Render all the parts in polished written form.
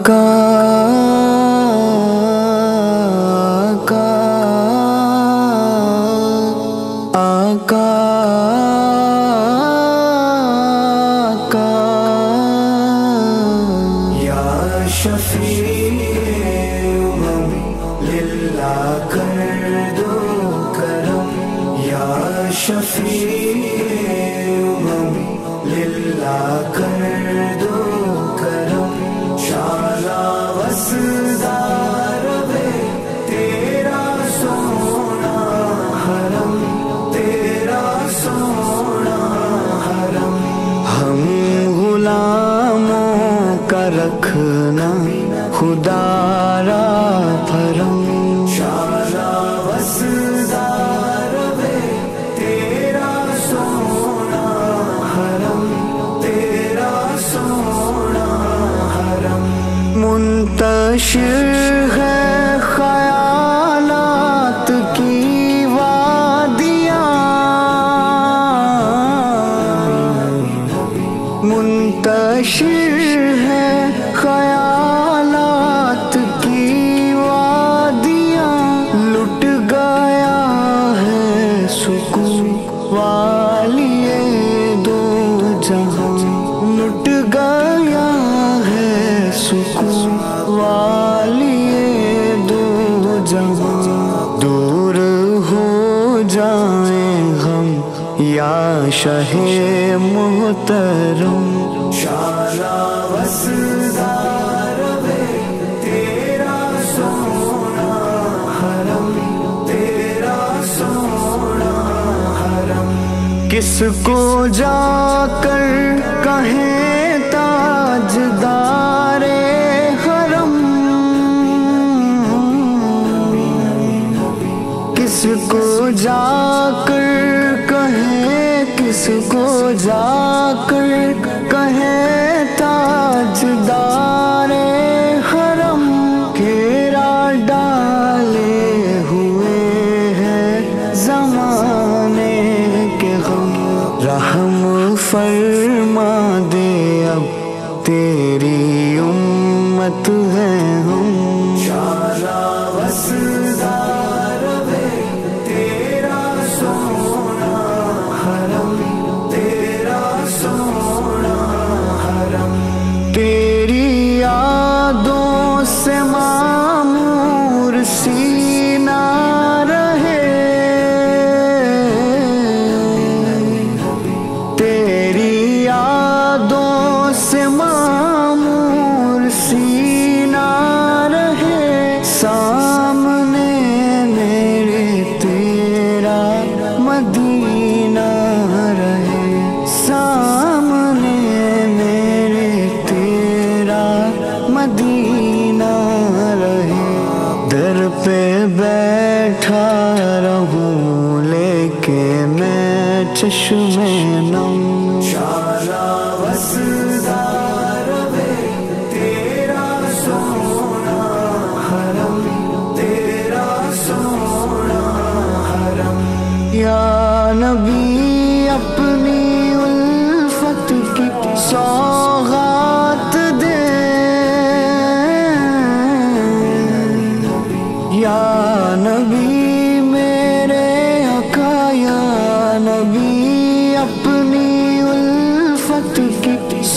آقا آقا آقا یا شفیع للہ کر دو کرم، یا شفیع للہ کر دو کرم، شالا وسدار بے تیرا سونا حرم، تیرا سونا حرم، ہم غلاموں کا رکھنا خدا را پھرم، شالا وسدار بے تیرا سونا حرم، تیرا سونا حرم، منتشر ہے خیالات کی وادیاں، منتشر ہے خیالات کی وادیاں، لٹ گیا ہے سکون والی دو جہاں، لٹ گیا ہے سکون والی دو جہاں، دور ہو جائیں غم یا شہ محترم، شالا وسدار بے تیرا سونا حرم، تیرا سونا حرم، کس کو جا کر کہیں تاجدار حرم، کس کو جا کر کہیں، کس کو جا کر کہیں تاجدار حرم، گھیرا ڈالے ہوئے ہیں زمانے کے غم، رحم فرما دے اب تیری امت ہے ہم، شالا وسدار بے تیرا سونا حرم، تیرا سونا حرم، تیری یادوں سے معمور سینہ رہے، تیری یادوں سے معمور سینہ رہے، سامنے میرے تیرا مدینہ رہے، سامنے میرے تیرا مدینہ رہے، در پہ بیٹھا رہوں لے کے میں چشم نم، شالا وسدار بے تیرا سونا حرم، تیرا سونا حرم، یا نبی اپنی الفت کی سوغات دے، یا نبی میرے آقا، یا نبی اپنی الفت کی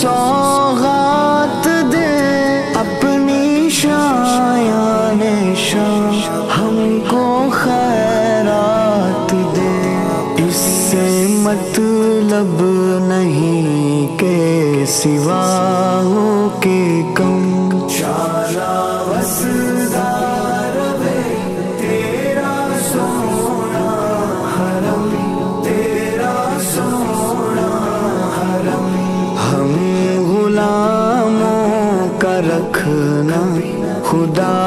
سوغات دے، اپنی شایان شان ہم کو خیرات دے، اس سے مطلب نہیں کہ سوا ہو کے کم، شالا وسدار بے تیرا سونا حرم، تیرا سونا حرم، ہم غلاموں کا رکھنا خدا